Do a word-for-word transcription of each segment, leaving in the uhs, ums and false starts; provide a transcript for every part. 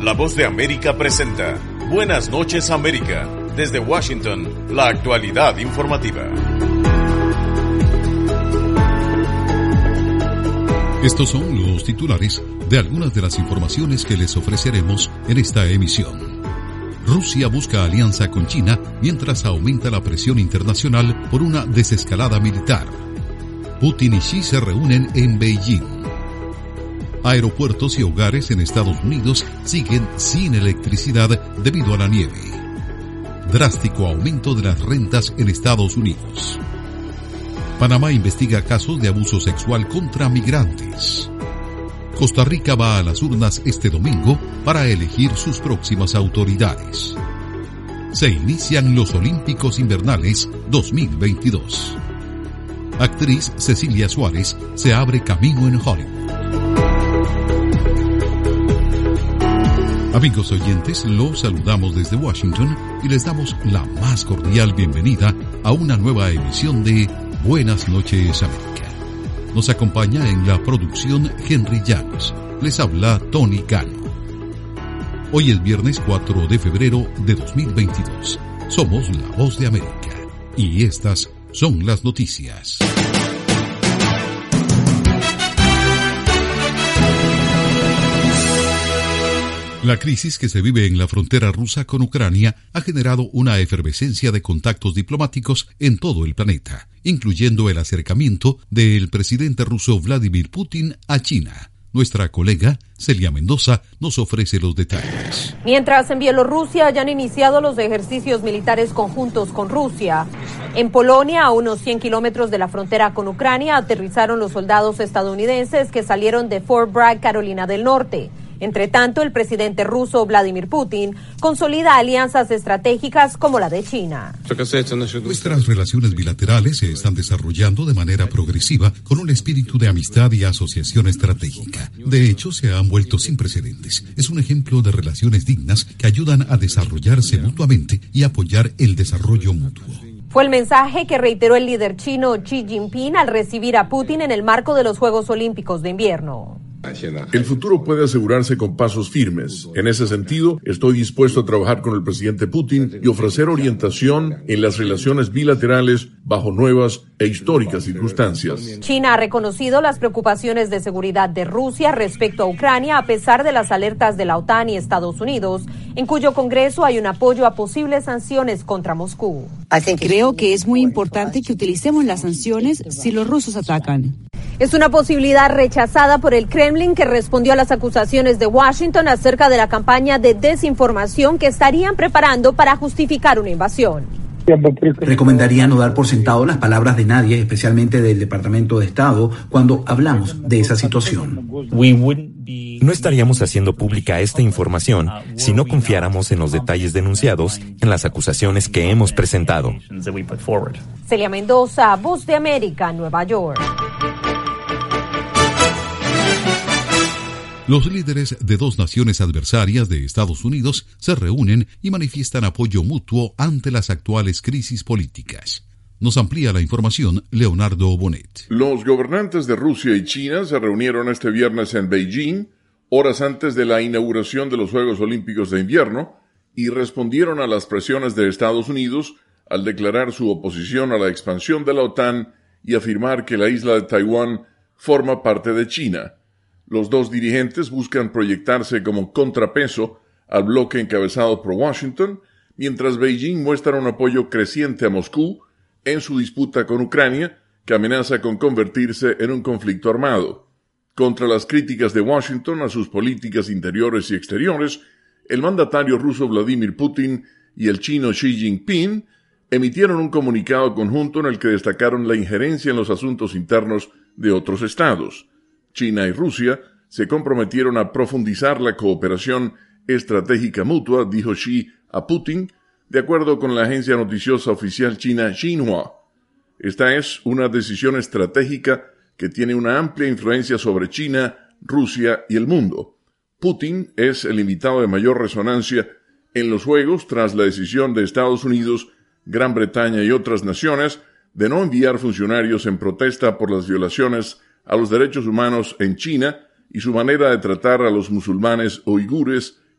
La Voz de América presenta Buenas noches América. Desde Washington, la actualidad informativa. Estos son los titulares de algunas de las informaciones que les ofreceremos en esta emisión. Rusia busca alianza con China mientras aumenta la presión internacional por una desescalada militar. Putin y Xi se reúnen en Beijing. Aeropuertos y hogares en Estados Unidos siguen sin electricidad debido a la nieve. Drástico aumento de las rentas en Estados Unidos. Panamá investiga casos de abuso sexual contra migrantes. Costa Rica va a las urnas este domingo para elegir sus próximas autoridades. Se inician los Olímpicos Invernales dos mil veintidós. Actriz Cecilia Suárez se abre camino en Hollywood. Amigos oyentes, los saludamos desde Washington y les damos la más cordial bienvenida a una nueva emisión de Buenas noches América. Nos acompaña en la producción Henry Llanos. Les habla Tony Cano. Hoy es viernes cuatro de febrero de dos mil veintidós. Somos La Voz de América y estas son las noticias. La crisis que se vive en la frontera rusa con Ucrania ha generado una efervescencia de contactos diplomáticos en todo el planeta, incluyendo el acercamiento del presidente ruso Vladimir Putin a China. Nuestra colega Celia Mendoza nos ofrece los detalles. Mientras en Bielorrusia ya han iniciado los ejercicios militares conjuntos con Rusia, en Polonia, a unos cien kilómetros de la frontera con Ucrania, aterrizaron los soldados estadounidenses que salieron de Fort Bragg, Carolina del Norte. Entre tanto, el presidente ruso Vladimir Putin consolida alianzas estratégicas como la de China. Nuestras relaciones bilaterales se están desarrollando de manera progresiva con un espíritu de amistad y asociación estratégica. De hecho, se han vuelto sin precedentes. Es un ejemplo de relaciones dignas que ayudan a desarrollarse mutuamente y apoyar el desarrollo mutuo. Fue el mensaje que reiteró el líder chino Xi Jinping al recibir a Putin en el marco de los Juegos Olímpicos de Invierno. El futuro puede asegurarse con pasos firmes. En ese sentido, estoy dispuesto a trabajar con el presidente Putin y ofrecer orientación en las relaciones bilaterales bajo nuevas e históricas circunstancias. China ha reconocido las preocupaciones de seguridad de Rusia respecto a Ucrania a pesar de las alertas de la OTAN y Estados Unidos, en cuyo Congreso hay un apoyo a posibles sanciones contra Moscú. Creo que es muy importante que utilicemos las sanciones si los rusos atacan. Es una posibilidad rechazada por el Kremlin, que respondió a las acusaciones de Washington acerca de la campaña de desinformación que estarían preparando para justificar una invasión. Recomendaría no dar por sentado las palabras de nadie, especialmente del Departamento de Estado, cuando hablamos de esa situación. No estaríamos haciendo pública esta información si no confiáramos en los detalles denunciados en las acusaciones que hemos presentado. Celia Mendoza, Voz de América, Nueva York. Los líderes de dos naciones adversarias de Estados Unidos se reúnen y manifiestan apoyo mutuo ante las actuales crisis políticas. Nos amplía la información Leonardo Bonet. Los gobernantes de Rusia y China se reunieron este viernes en Beijing, horas antes de la inauguración de los Juegos Olímpicos de Invierno, y respondieron a las presiones de Estados Unidos al declarar su oposición a la expansión de la OTAN y afirmar que la isla de Taiwán forma parte de China. Los dos dirigentes buscan proyectarse como contrapeso al bloque encabezado por Washington, mientras Beijing muestra un apoyo creciente a Moscú en su disputa con Ucrania, que amenaza con convertirse en un conflicto armado. Contra las críticas de Washington a sus políticas interiores y exteriores, el mandatario ruso Vladimir Putin y el chino Xi Jinping emitieron un comunicado conjunto en el que destacaron la injerencia en los asuntos internos de otros estados. China y Rusia se comprometieron a profundizar la cooperación estratégica mutua, dijo Xi a Putin, de acuerdo con la agencia noticiosa oficial china Xinhua. Esta es una decisión estratégica que tiene una amplia influencia sobre China, Rusia y el mundo. Putin es el invitado de mayor resonancia en los Juegos tras la decisión de Estados Unidos, Gran Bretaña y otras naciones de no enviar funcionarios en protesta por las violaciones a los derechos humanos en China y su manera de tratar a los musulmanes uigures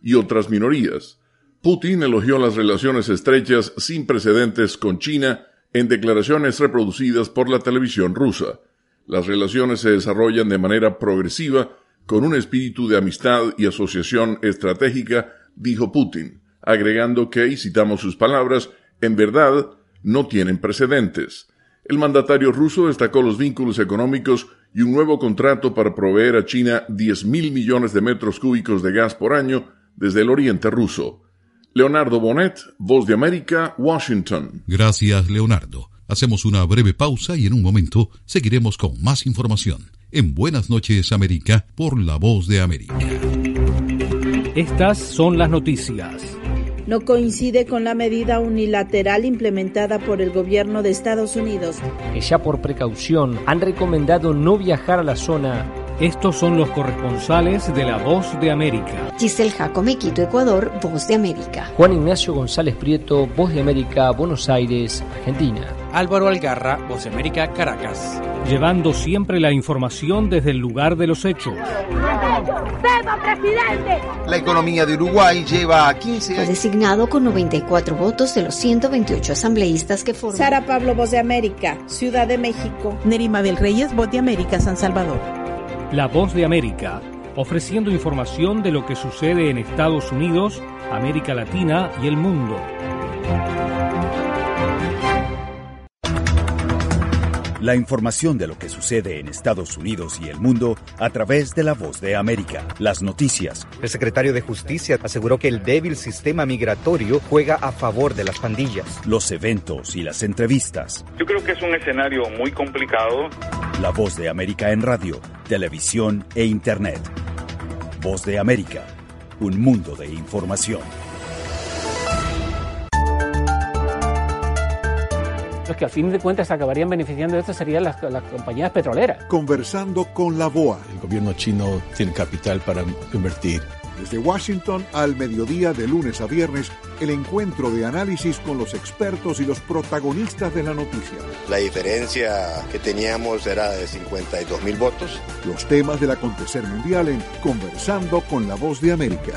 y otras minorías. Putin elogió las relaciones estrechas sin precedentes con China en declaraciones reproducidas por la televisión rusa. Las relaciones se desarrollan de manera progresiva con un espíritu de amistad y asociación estratégica, dijo Putin, agregando que, y citamos sus palabras, en verdad no tienen precedentes. El mandatario ruso destacó los vínculos económicos y un nuevo contrato para proveer a China diez mil millones de metros cúbicos de gas por año desde el oriente ruso. Leonardo Bonet, Voz de América, Washington. Gracias, Leonardo. Hacemos una breve pausa y en un momento seguiremos con más información en Buenas noches, América, por La Voz de América. Estas son las noticias. No coincide con la medida unilateral implementada por el gobierno de Estados Unidos. Que ya por precaución han recomendado no viajar a la zona. Estos son los corresponsales de La Voz de América. Giselle Jacome, Quito, Ecuador, Voz de América. Juan Ignacio González Prieto, Voz de América, Buenos Aires, Argentina. Álvaro Algarra, Voz de América, Caracas. Llevando siempre la información desde el lugar de los hechos. ¡Viva, presidente! La economía de Uruguay lleva a quince años. Fue designado con noventa y cuatro votos de los ciento veintiocho asambleístas que forman. Sara Pablo, Voz de América, Ciudad de México. Nerima Bel Reyes, Voz de América, San Salvador. La Voz de América, ofreciendo información de lo que sucede en Estados Unidos, América Latina y el mundo. La información de lo que sucede en Estados Unidos y el mundo a través de La Voz de América. Las noticias. El secretario de Justicia aseguró que el débil sistema migratorio juega a favor de las pandillas. Los eventos y las entrevistas. Yo creo que es un escenario muy complicado. La Voz de América en radio, televisión e internet. Voz de América, un mundo de información. Los que al fin de cuentas acabarían beneficiando de esto serían las, las compañías petroleras. Conversando con la B O A. El gobierno chino tiene capital para invertir. Desde Washington al mediodía de lunes a viernes, el encuentro de análisis con los expertos y los protagonistas de la noticia. La diferencia que teníamos era de cincuenta y dos mil votos. Los temas del acontecer mundial en Conversando con la Voz de América.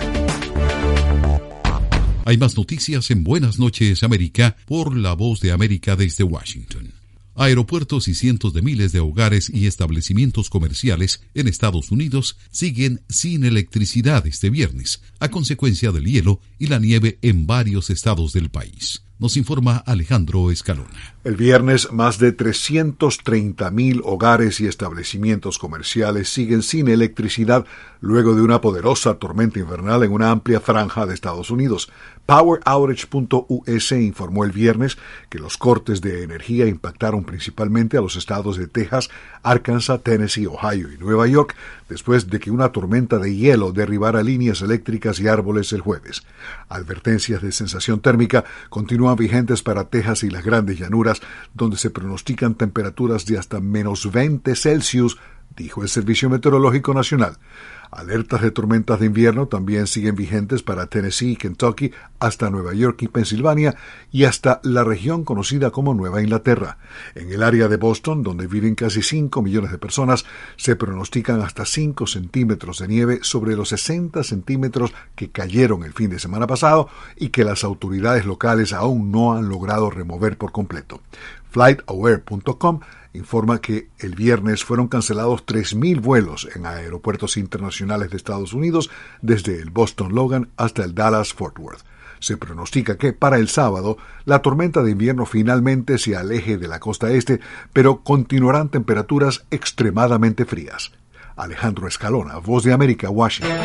Hay más noticias en Buenas noches, América, por La Voz de América desde Washington. Aeropuertos y cientos de miles de hogares y establecimientos comerciales en Estados Unidos siguen sin electricidad este viernes, a consecuencia del hielo y la nieve en varios estados del país. Nos informa Alejandro Escalona. El viernes, más de trescientos treinta mil hogares y establecimientos comerciales siguen sin electricidad luego de una poderosa tormenta invernal en una amplia franja de Estados Unidos. Power Outage punto U S informó el viernes que los cortes de energía impactaron principalmente a los estados de Texas, Arkansas, Tennessee, Ohio y Nueva York, después de que una tormenta de hielo derribara líneas eléctricas y árboles el jueves. Advertencias de sensación térmica continúan vigentes para Texas y las grandes llanuras, donde se pronostican temperaturas de hasta menos veinte Celsius, dijo el Servicio Meteorológico Nacional. Alertas de tormentas de invierno también siguen vigentes para Tennessee y Kentucky, hasta Nueva York y Pensilvania, y hasta la región conocida como Nueva Inglaterra. En el área de Boston, donde viven casi cinco millones de personas, se pronostican hasta cinco centímetros de nieve sobre los sesenta centímetros que cayeron el fin de semana pasado y que las autoridades locales aún no han logrado remover por completo. Flight Aware punto com informa que el viernes fueron cancelados tres mil vuelos en aeropuertos internacionales de Estados Unidos, desde el Boston Logan hasta el Dallas Fort Worth. Se pronostica que para el sábado la tormenta de invierno finalmente se aleje de la costa este, pero continuarán temperaturas extremadamente frías. Alejandro Escalona, Voz de América, Washington.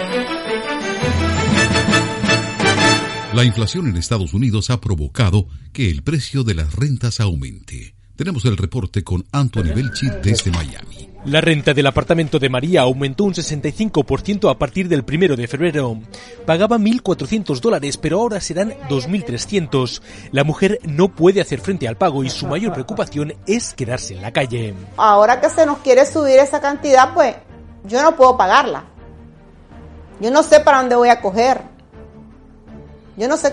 La inflación en Estados Unidos ha provocado que el precio de las rentas aumente. Tenemos el reporte con Anthony Belchi desde Miami. La renta del apartamento de María aumentó un sesenta y cinco por ciento a partir del primero de febrero. Pagaba mil cuatrocientos dólares, pero ahora serán dos mil trescientos. La mujer no puede hacer frente al pago y su mayor preocupación es quedarse en la calle. Ahora que se nos quiere subir esa cantidad, pues yo no puedo pagarla. Yo no sé para dónde voy a coger. Yo no sé qué,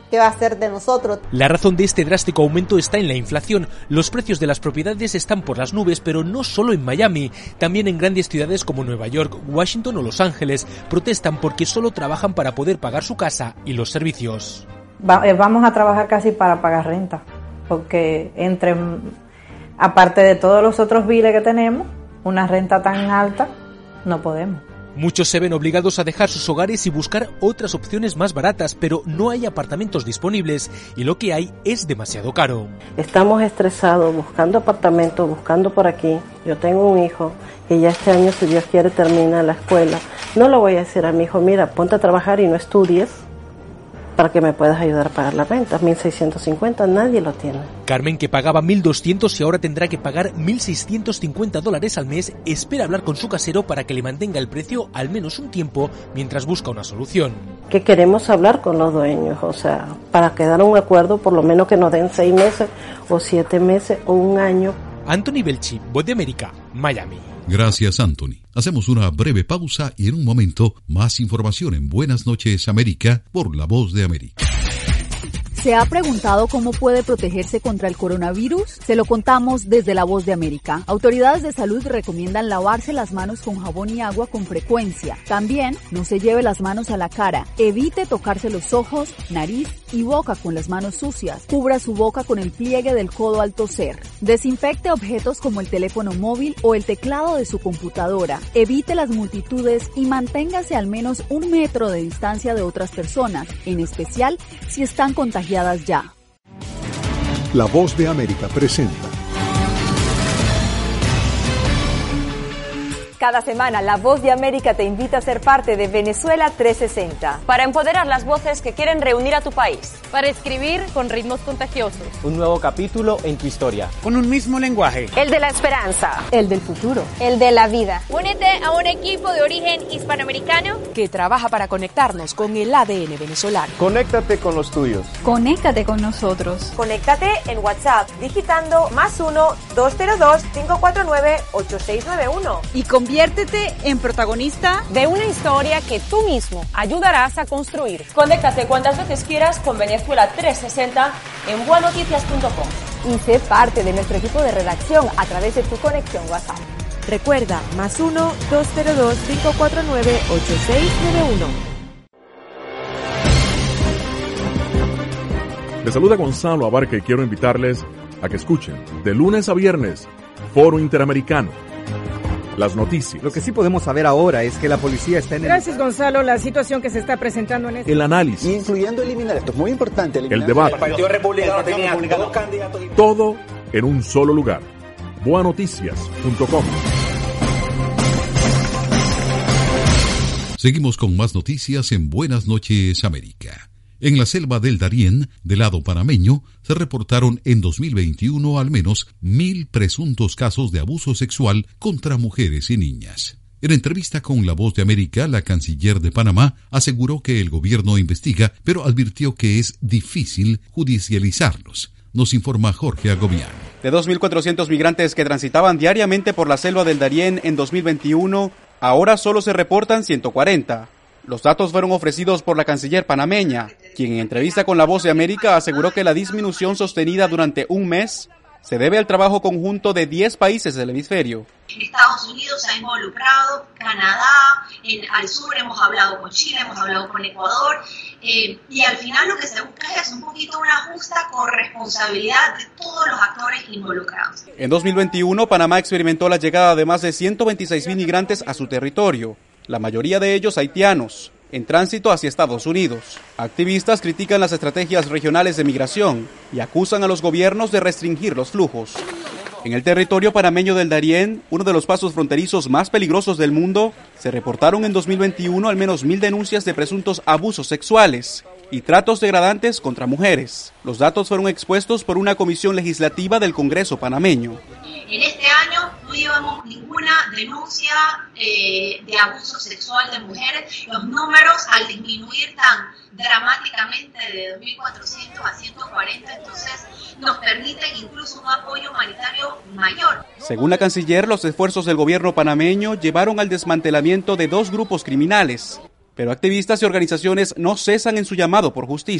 ¿qué va a hacer de nosotros? La razón de este drástico aumento está en la inflación. Los precios de las propiedades están por las nubes, pero no solo en Miami. También en grandes ciudades como Nueva York, Washington o Los Ángeles protestan porque solo trabajan para poder pagar su casa y los servicios. Va, eh, vamos a trabajar casi para pagar renta, porque entre, aparte de todos los otros biles que tenemos, una renta tan alta, no podemos. Muchos se ven obligados a dejar sus hogares y buscar otras opciones más baratas, pero no hay apartamentos disponibles y lo que hay es demasiado caro. Estamos estresados buscando apartamentos, buscando por aquí. Yo tengo un hijo que ya este año, si Dios quiere, termina la escuela. No le voy a decir a mi hijo, mira, ponte a trabajar y no estudies para que me puedas ayudar a pagar la renta. mil seiscientos cincuenta, nadie lo tiene. Carmen, que pagaba mil doscientos y ahora tendrá que pagar mil seiscientos cincuenta dólares al mes, espera hablar con su casero para que le mantenga el precio al menos un tiempo mientras busca una solución. Que queremos hablar con los dueños, o sea, para quedar un acuerdo, por lo menos que nos den seis meses o siete meses o un año. Anthony Belchi, Voz de América, Miami. Gracias, Anthony. Hacemos una breve pausa y en un momento más información en Buenas noches, América, por La Voz de América. ¿Se ha preguntado cómo puede protegerse contra el coronavirus? Se lo contamos desde La Voz de América. Autoridades de salud recomiendan lavarse las manos con jabón y agua con frecuencia. También no se lleve las manos a la cara. Evite tocarse los ojos, nariz y boca con las manos sucias. Cubra su boca con el pliegue del codo al toser. Desinfecte objetos como el teléfono móvil o el teclado de su computadora. Evite las multitudes y manténgase al menos un metro de distancia de otras personas, en especial si están contagiadas ya. La Voz de América presenta. Cada semana, La Voz de América te invita a ser parte de Venezuela trescientos sesenta. Para empoderar las voces que quieren reunir a tu país. Para escribir con ritmos contagiosos. Un nuevo capítulo en tu historia. Con un mismo lenguaje. El de la esperanza. El del futuro. El de la vida. Únete a un equipo de origen hispanoamericano que trabaja para conectarnos con el A D N venezolano. Conéctate con los tuyos. Conéctate con nosotros. Conéctate en WhatsApp digitando más uno, dos cero dos, cinco cuatro nueve, ocho seis nueve uno. Y con Conviértete en protagonista de una historia que tú mismo ayudarás a construir. Conéctate cuantas veces quieras con Venezuela trescientos sesenta en buenoticias punto com y sé parte de nuestro equipo de redacción a través de tu conexión WhatsApp. Recuerda, más uno, dos cero dos, cinco cuatro nueve, ocho seis nueve uno. Les saluda Gonzalo Abarca y quiero invitarles a que escuchen de lunes a viernes Foro Interamericano. Las noticias. Lo que sí podemos saber ahora es que la policía está en el... Gracias, Gonzalo. La situación que se está presentando en este... El análisis. Incluyendo eliminar, esto es muy importante. El debate. El Partido Republicano tenía dos candidatos. Todo en un solo lugar. buenoticias punto com. Seguimos con más noticias en Buenas noches, América. En la selva del Darién, del lado panameño, se reportaron en dos mil veintiuno al menos mil presuntos casos de abuso sexual contra mujeres y niñas. En entrevista con La Voz de América, la canciller de Panamá aseguró que el gobierno investiga, pero advirtió que es difícil judicializarlos. Nos informa Jorge Agobián. De dos mil cuatrocientos migrantes que transitaban diariamente por la selva del Darién en dos mil veintiuno, ahora solo se reportan ciento cuarenta. Los datos fueron ofrecidos por la canciller panameña, quien en entrevista con La Voz de América aseguró que la disminución sostenida durante un mes se debe al trabajo conjunto de diez países del hemisferio. Estados Unidos se ha involucrado, Canadá, en, al sur hemos hablado con Chile, hemos hablado con Ecuador, eh, y al final lo que se busca es un poquito una justa corresponsabilidad de todos los actores involucrados. En dos mil veintiuno, Panamá experimentó la llegada de más de ciento veintiséis mil migrantes a su territorio, la mayoría de ellos haitianos, en tránsito hacia Estados Unidos. Activistas critican las estrategias regionales de migración y acusan a los gobiernos de restringir los flujos. En el territorio panameño del Darién, uno de los pasos fronterizos más peligrosos del mundo, se reportaron en dos mil veintiuno al menos mil denuncias de presuntos abusos sexuales y tratos degradantes contra mujeres. Los datos fueron expuestos por una comisión legislativa del Congreso panameño. En este año no llevamos ninguna denuncia eh, de abuso sexual de mujeres. Los números, al disminuir tan dramáticamente de dos mil cuatrocientos a ciento cuarenta, entonces nos permiten incluso un apoyo humanitario mayor. Según la canciller, los esfuerzos del gobierno panameño llevaron al desmantelamiento de dos grupos criminales, pero activistas y organizaciones no cesan en su llamado por justicia.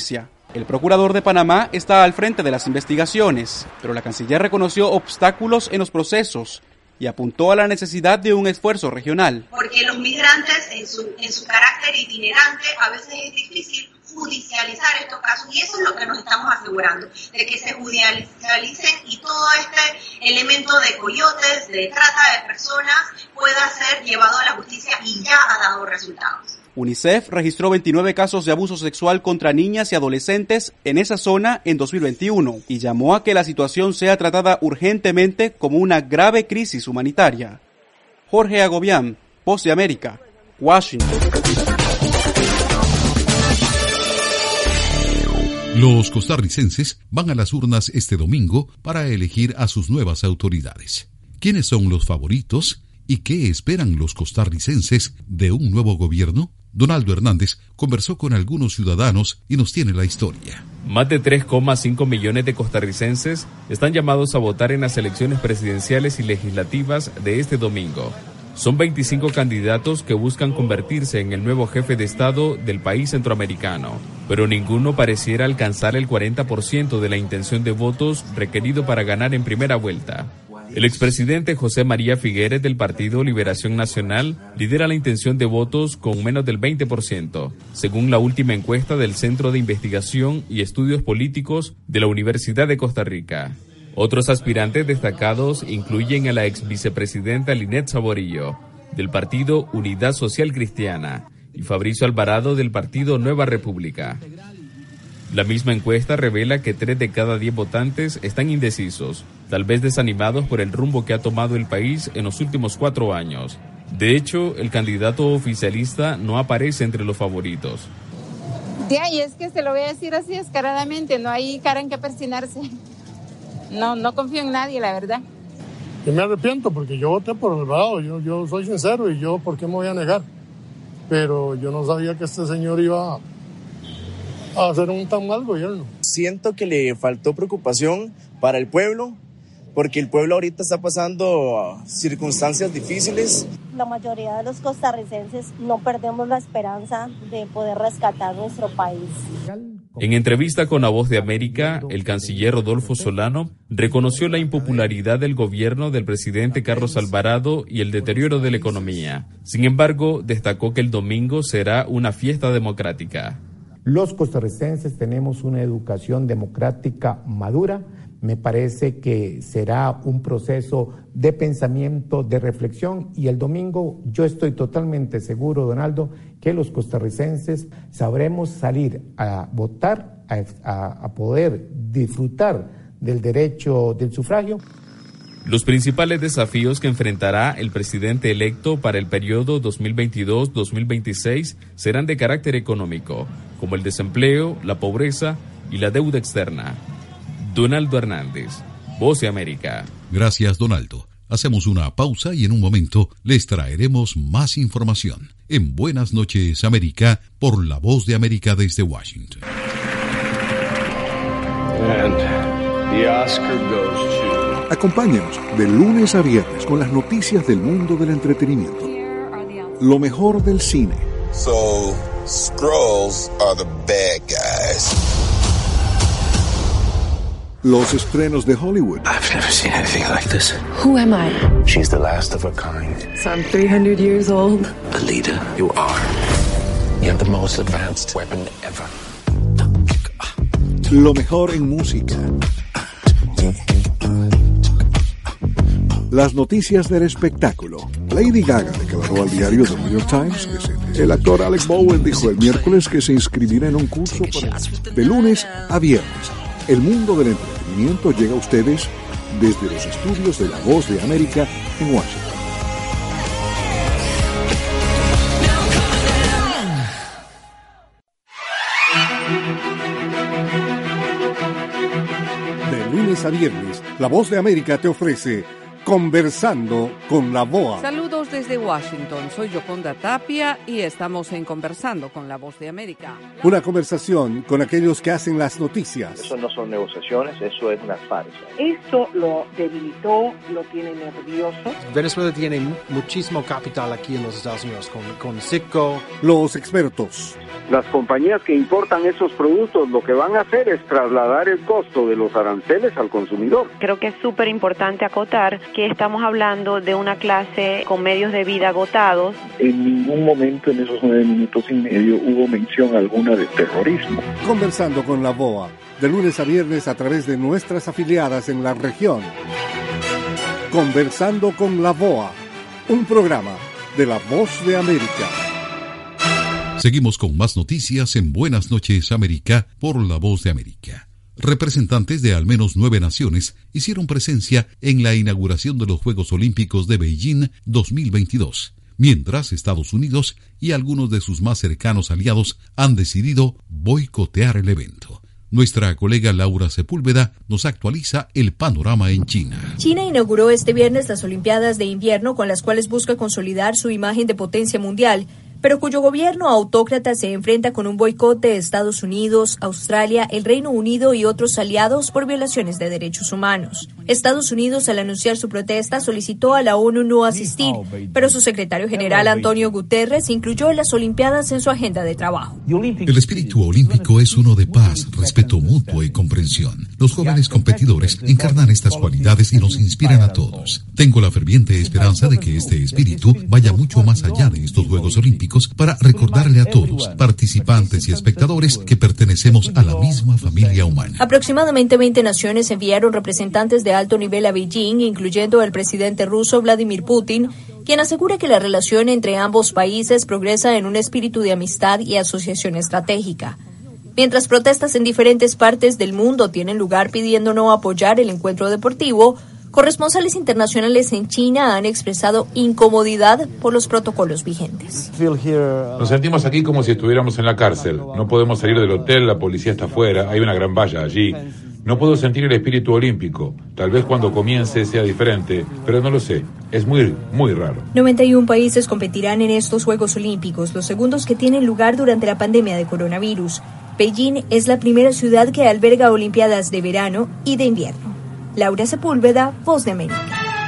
El procurador de Panamá está al frente de las investigaciones, pero la canciller reconoció obstáculos en los procesos y apuntó a la necesidad de un esfuerzo regional. Porque los migrantes, en su, en su carácter itinerante, a veces es difícil judicializar estos casos, y eso es lo que nos estamos asegurando, de que se judicialicen y todo este elemento de coyotes, de trata de personas, pueda ser llevado a la justicia, y ya ha dado resultados. UNICEF registró veintinueve casos de abuso sexual contra niñas y adolescentes en esa zona en dos mil veintiuno y llamó a que la situación sea tratada urgentemente como una grave crisis humanitaria. Jorge Agobián, Voz de América, Washington. Los costarricenses van a las urnas este domingo para elegir a sus nuevas autoridades. ¿Quiénes son los favoritos y qué esperan los costarricenses de un nuevo gobierno? Donaldo Hernández conversó con algunos ciudadanos y nos tiene la historia. Más de tres coma cinco millones de costarricenses están llamados a votar en las elecciones presidenciales y legislativas de este domingo. Son veinticinco candidatos que buscan convertirse en el nuevo jefe de Estado del país centroamericano, pero ninguno pareciera alcanzar el cuarenta por ciento de la intención de votos requerido para ganar en primera vuelta. El expresidente José María Figueres del Partido Liberación Nacional lidera la intención de votos con menos del veinte por ciento, según la última encuesta del Centro de Investigación y Estudios Políticos de la Universidad de Costa Rica. Otros aspirantes destacados incluyen a la ex vicepresidenta Linet Saborillo, del Partido Unidad Social Cristiana, y Fabricio Alvarado del Partido Nueva República. La misma encuesta revela que tres de cada diez votantes están indecisos, tal vez desanimados por el rumbo que ha tomado el país en los últimos cuatro años. De hecho, el candidato oficialista no aparece entre los favoritos. De ahí es que se lo voy a decir así descaradamente, no hay cara en que persinarse. No, no confío en nadie, la verdad. Yo me arrepiento porque yo voté por Alvarado, yo, yo soy sincero y yo, ¿por qué me voy a negar? Pero yo no sabía que este señor iba a a hacer un tan mal gobierno. Siento que le faltó preocupación para el pueblo, porque el pueblo ahorita está pasando circunstancias difíciles. La mayoría de los costarricenses no perdemos la esperanza de poder rescatar nuestro país. En entrevista con La Voz de América, el canciller Rodolfo Solano reconoció la impopularidad del gobierno del presidente Carlos Alvarado y el deterioro de la economía. Sin embargo, destacó que el domingo será una fiesta democrática. Los costarricenses tenemos una educación democrática madura. Me parece que será un proceso de pensamiento, de reflexión, y el domingo yo estoy totalmente seguro, Donaldo, que los costarricenses sabremos salir a votar, a, a, a poder disfrutar del derecho del sufragio. Los principales desafíos que enfrentará el presidente electo para el periodo dos mil veintidós a dos mil veintiséis serán de carácter económico, como el desempleo, la pobreza y la deuda externa. Donaldo Hernández, Voz de América. Gracias, Donaldo. Hacemos una pausa y en un momento les traeremos más información en Buenas noches, América, por La Voz de América desde Washington. And the Oscar goes to... Acompáñenos de lunes a viernes con las noticias del mundo del entretenimiento. Lo mejor del cine. So, Skrulls are the bad guys. Los estrenos de Hollywood. I've never seen anything like this. Who am I? She's the last of her kind. So I'm three hundred years old. Alita, you are. You have the most advanced weapon ever. Lo mejor en música. Las noticias del espectáculo. Lady Gaga declaró al diario The New York Times que se... El actor Alec Bowen dijo el miércoles que se inscribirá en un curso para... De lunes a viernes. El mundo del entretenimiento llega a ustedes desde los estudios de La Voz de América en Washington. De lunes a viernes, La Voz de América te ofrece Conversando con la B O A. Saludos desde Washington, soy Yoconda Tapia y estamos en Conversando con la Voz de América. Una conversación con aquellos que hacen las noticias. Eso no son negociaciones, eso es una farsa. Esto lo debilitó, lo tiene nervioso. Venezuela tiene muchísimo capital aquí en los Estados Unidos, con, con Citgo. Los expertos. Las compañías que importan esos productos lo que van a hacer es trasladar el costo de los aranceles al consumidor. Creo que es súper importante acotar que estamos hablando de una clase con medios de vida agotados. En ningún momento en esos nueve minutos y medio hubo mención alguna de terrorismo. Conversando con la B O A, de lunes a viernes a través de nuestras afiliadas en la región. Conversando con la B O A, un programa de La Voz de América. Seguimos con más noticias en Buenas noches América por La Voz de América. Representantes de al menos nueve naciones hicieron presencia en la inauguración de los Juegos Olímpicos de Beijing dos mil veintidós, mientras Estados Unidos y algunos de sus más cercanos aliados han decidido boicotear el evento. Nuestra colega Laura Sepúlveda nos actualiza el panorama en China. China inauguró este viernes las Olimpiadas de Invierno, con las cuales busca consolidar su imagen de potencia mundial, pero cuyo gobierno autócrata se enfrenta con un boicot de Estados Unidos, Australia, el Reino Unido y otros aliados por violaciones de derechos humanos. Estados Unidos, al anunciar su protesta, solicitó a la ONU no asistir, pero su secretario general Antonio Guterres incluyó las Olimpiadas en su agenda de trabajo. El espíritu olímpico es uno de paz, respeto mutuo y comprensión. Los jóvenes competidores encarnan estas cualidades y nos inspiran a todos. Tengo la ferviente esperanza de que este espíritu vaya mucho más allá de estos Juegos Olímpicos para recordarle a todos, participantes y espectadores, que pertenecemos a la misma familia humana. Aproximadamente veinte naciones enviaron representantes de alto nivel a Beijing, incluyendo el presidente ruso Vladimir Putin, quien asegura que la relación entre ambos países progresa en un espíritu de amistad y asociación estratégica. Mientras protestas en diferentes partes del mundo tienen lugar pidiendo no apoyar el encuentro deportivo, corresponsales internacionales en China han expresado incomodidad por los protocolos vigentes. Nos sentimos aquí como si estuviéramos en la cárcel. No podemos salir del hotel, la policía está afuera, hay una gran valla allí. No puedo sentir el espíritu olímpico. Tal vez cuando comience sea diferente, pero no lo sé. Es muy, muy raro. noventa y uno países competirán en estos Juegos Olímpicos, los segundos que tienen lugar durante la pandemia de coronavirus. Beijing es la primera ciudad que alberga Olimpiadas de verano y de invierno. Laura Sepúlveda, Voz de América.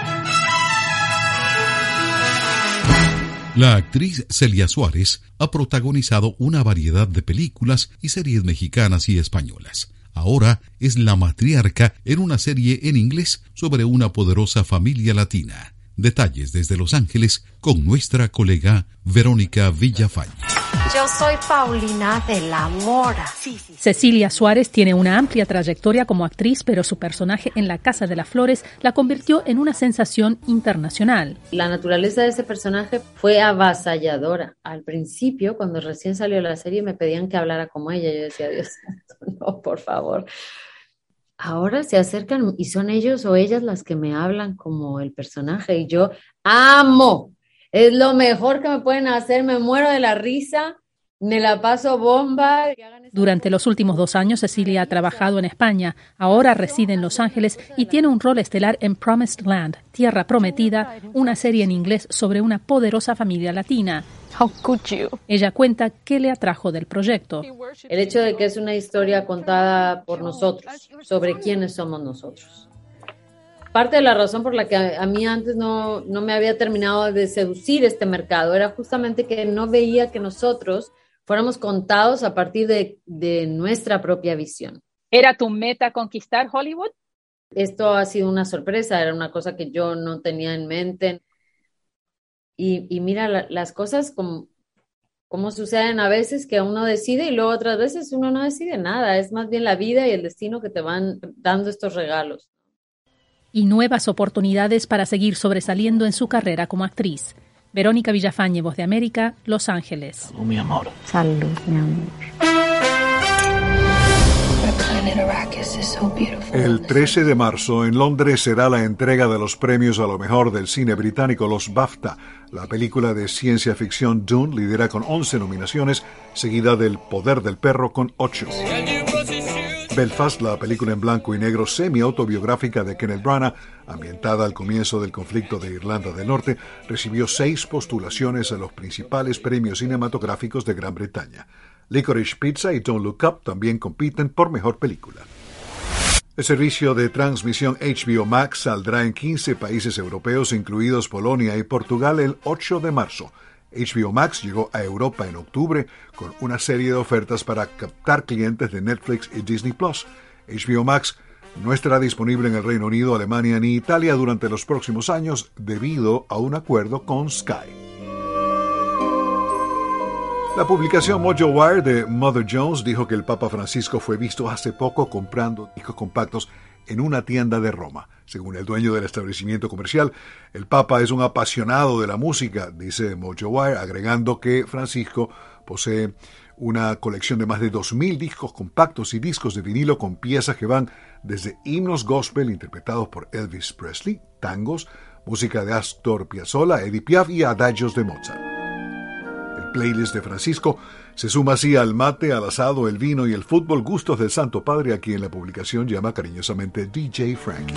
La actriz Celia Suárez ha protagonizado una variedad de películas y series mexicanas y españolas. Ahora es la matriarca en una serie en inglés sobre una poderosa familia latina. Detalles desde Los Ángeles con nuestra colega Verónica Villafañe. Yo soy Paulina de la Mora. Sí, sí. Cecilia Suárez tiene una amplia trayectoria como actriz, pero su personaje en La Casa de las Flores la convirtió en una sensación internacional. La naturaleza de ese personaje fue avasalladora. Al principio, cuando recién salió la serie, me pedían que hablara como ella. Yo decía, Dios santo, no, por favor. Ahora se acercan y son ellos o ellas las que me hablan como el personaje y yo amo. Es lo mejor que me pueden hacer, me muero de la risa, me la paso bomba. Durante los últimos dos años, Cecilia ha trabajado en España, ahora reside en Los Ángeles y tiene un rol estelar en Promised Land, Tierra Prometida, una serie en inglés sobre una poderosa familia latina. How could you? Ella cuenta qué le atrajo del proyecto. El hecho de que es una historia contada por nosotros, sobre quiénes somos nosotros. Parte de la razón por la que a, a mí antes no, no me había terminado de seducir este mercado era justamente que no veía que nosotros fuéramos contados a partir de, de nuestra propia visión. ¿Era tu meta conquistar Hollywood? Esto ha sido una sorpresa, era una cosa que yo no tenía en mente. Y, y mira, la, las cosas como, como suceden a veces que uno decide y luego otras veces uno no decide nada. Es más bien la vida y el destino que te van dando estos regalos. Y nuevas oportunidades para seguir sobresaliendo en su carrera como actriz. Verónica Villafañe, Voz de América, Los Ángeles. Salud, mi amor. Salud, mi amor. El trece de marzo en Londres será la entrega de los premios a lo mejor del cine británico, los BAFTA. La película de ciencia ficción Dune lidera con once nominaciones, seguida del Poder del Perro con ocho. Belfast, la película en blanco y negro semi-autobiográfica de Kenneth Branagh, ambientada al comienzo del conflicto de Irlanda del Norte, recibió seis postulaciones a los principales premios cinematográficos de Gran Bretaña. Licorice Pizza y Don't Look Up también compiten por mejor película. El servicio de transmisión H B O Max saldrá en quince países europeos, incluidos Polonia y Portugal, el ocho de marzo. H B O Max llegó a Europa en octubre con una serie de ofertas para captar clientes de Netflix y Disney Plus. H B O Max no estará disponible en el Reino Unido, Alemania ni Italia durante los próximos años debido a un acuerdo con Sky. La publicación Mojo Wire de Mother Jones dijo que el Papa Francisco fue visto hace poco comprando discos compactos en una tienda de Roma. Según el dueño del establecimiento comercial, el Papa es un apasionado de la música, dice Mojo Wire, agregando que Francisco posee una colección de más de dos mil discos compactos y discos de vinilo con piezas que van desde himnos gospel interpretados por Elvis Presley, tangos, música de Astor Piazzolla, Edith Piaf y adagios de Mozart. El playlist de Francisco se suma así al mate, al asado, el vino y el fútbol, gustos del Santo Padre, a quien la publicación llama cariñosamente D J Frankie.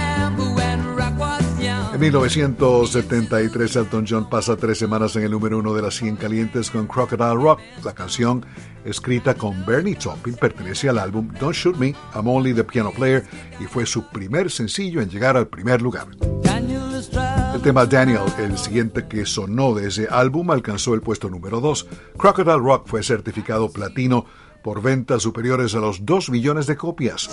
En mil novecientos setenta y tres, Elton John pasa tres semanas en el número uno de las cien calientes con Crocodile Rock. La canción, escrita con Bernie Taupin, pertenece al álbum Don't Shoot Me, I'm Only the Piano Player, y fue su primer sencillo en llegar al primer lugar. El tema Daniel, el siguiente que sonó de ese álbum, alcanzó el puesto número dos. Crocodile Rock fue certificado platino por ventas superiores a los dos millones de copias.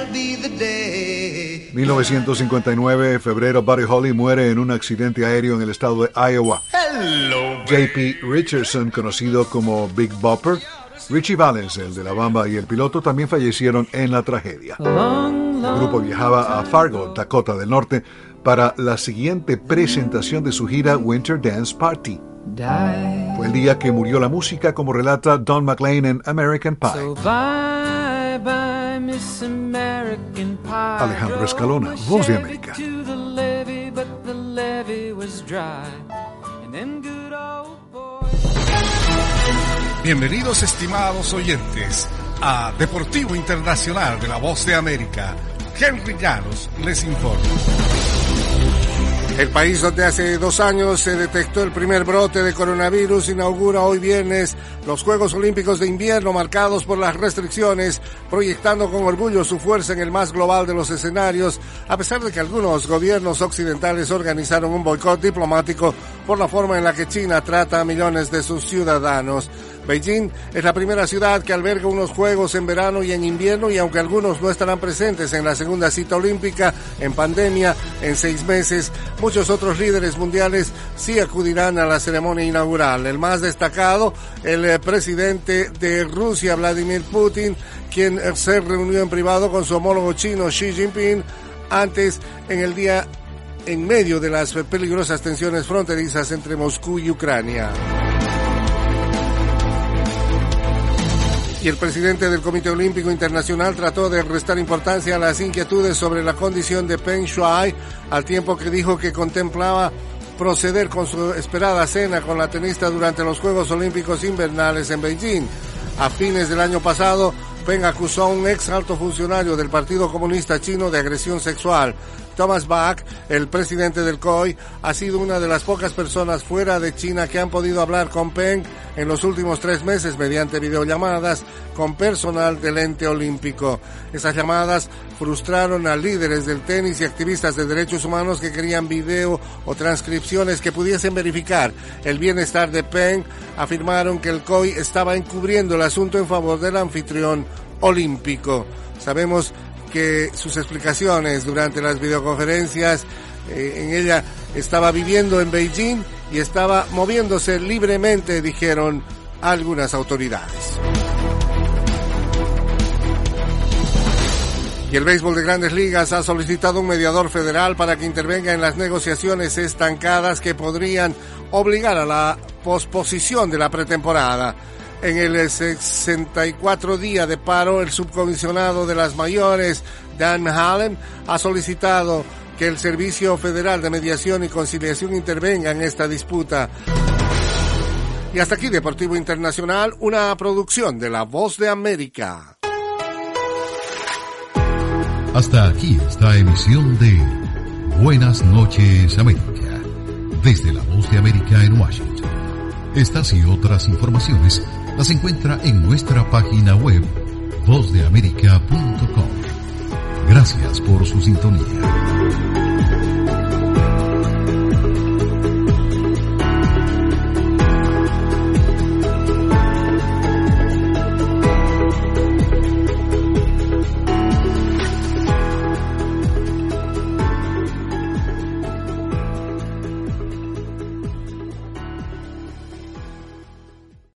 mil novecientos cincuenta y nueve, febrero, Buddy Holly muere en un accidente aéreo en el estado de Iowa. J P Richardson, conocido como Big Bopper, Richie Valens, el de la bamba, y el piloto también fallecieron en la tragedia. El grupo viajaba a Fargo, Dakota del Norte, para la siguiente presentación de su gira Winter Dance Party. Fue el día que murió la música, como relata Don McLean en American Pie. So bye, bye, Miss American Pie. Alejandro Escalona, Voz de América. Bienvenidos, estimados oyentes, a Deportivo Internacional de la Voz de América. Henry Llanos les informa. El país donde hace dos años se detectó el primer brote de coronavirus inaugura hoy viernes los Juegos Olímpicos de Invierno, marcados por las restricciones, proyectando con orgullo su fuerza en el más global de los escenarios, a pesar de que algunos gobiernos occidentales organizaron un boicot diplomático por la forma en la que China trata a millones de sus ciudadanos. Beijing es la primera ciudad que alberga unos Juegos en verano y en invierno, y aunque algunos no estarán presentes en la segunda cita olímpica en pandemia en seis meses, muchos otros líderes mundiales sí acudirán a la ceremonia inaugural. El más destacado, el presidente de Rusia, Vladimir Putin, quien se reunió en privado con su homólogo chino Xi Jinping antes en el día en medio de las peligrosas tensiones fronterizas entre Moscú y Ucrania. Y el presidente del Comité Olímpico Internacional trató de restar importancia a las inquietudes sobre la condición de Peng Shuai, al tiempo que dijo que contemplaba proceder con su esperada cena con la tenista durante los Juegos Olímpicos Invernales en Beijing. A fines del año pasado, Peng acusó a un ex alto funcionario del Partido Comunista Chino de agresión sexual. Thomas Bach, el presidente del C O I, ha sido una de las pocas personas fuera de China que han podido hablar con Peng en los últimos tres meses mediante videollamadas con personal del ente olímpico. Esas llamadas frustraron a líderes del tenis y activistas de derechos humanos que querían video o transcripciones que pudiesen verificar el bienestar de Peng. Afirmaron que el C O I estaba encubriendo el asunto en favor del anfitrión olímpico. Sabemos que sus explicaciones durante las videoconferencias, eh, en ella estaba viviendo en Beijing y estaba moviéndose libremente, dijeron algunas autoridades. Y el béisbol de Grandes Ligas ha solicitado un mediador federal para que intervenga en las negociaciones estancadas que podrían obligar a la posposición de la pretemporada. En el sesenta y cuatro día de paro, el subcomisionado de las mayores, Dan Hallen, ha solicitado que el Servicio Federal de Mediación y Conciliación intervenga en esta disputa. Y hasta aquí Deportivo Internacional, una producción de La Voz de América. Hasta aquí esta emisión de Buenas noches, América, desde La Voz de América en Washington. Estas y otras informaciones las encuentra en nuestra página web voz de américa punto com. Gracias por su sintonía.